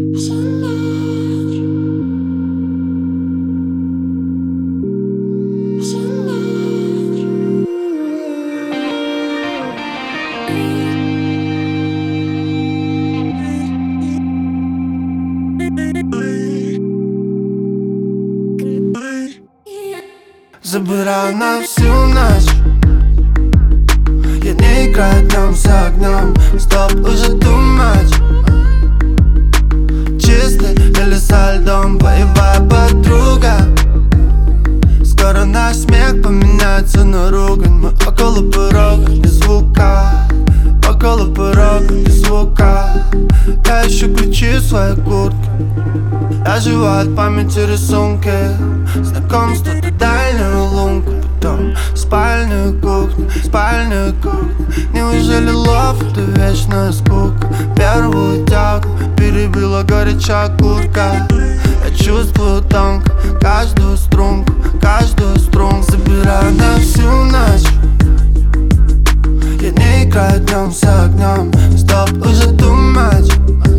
Забираю на всю ночь. Я не играю днем за огнем. Стоп, уже too much. Чистый или со льдом, боевая подруга. Скоро наш смех поменяется на ругань. Мы около порога, без звука. Около порога, без звука. Я ищу ключи в своей куртке. Я живу от памяти рисунки. Знакомство до дальнего лунка. Потом спальную кухню, спальную кухню. Неужели лов — это вечная скука? Первую тягу перебила горячая куртка. Я чувствую тонко каждую струнку, каждую струнку. Забираю на всю ночь. Я не играю днем за огнем. Стоп, уже too much.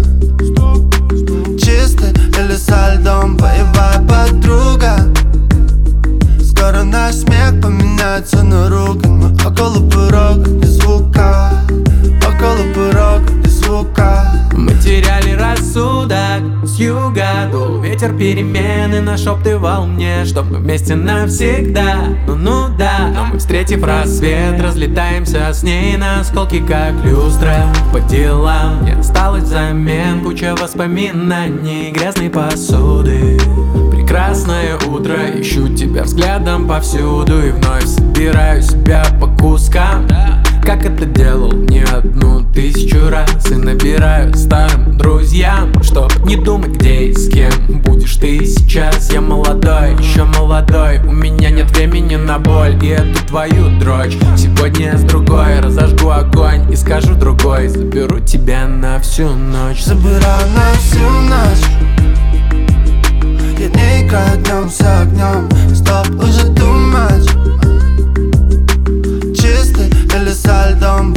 Чистый или со льдом, боевая подруга. Скоро наш смех поменяется на ругань. Мы около порога, без звука. Около порога, без звука. Мы теряли рассудок. С юга дул ветер перемены, нашептывал мне, что мы вместе навсегда. Ну да, но мы, встретив рассвет, разлетаемся с ней на осколки, как люстра. По делам не осталось взамен, куча воспоминаний грязной посуды. Прекрасное утро, ищу тебя взглядом повсюду и вновь собираю себя по кускам, как это делал не одну тысячу раз. И набираю старым друзьям, чтоб не думать, где и с кем будешь ты сейчас. Я молодой, еще молодой, у меня нет времени на боль и эту твою дрочь. Сегодня с другой разожгу огонь и скажу другой: заберу тебя на всю ночь. Забираю на всю ночь. Я не играю днем за огнем. Стоп, уже too much. Чистый или со льдом,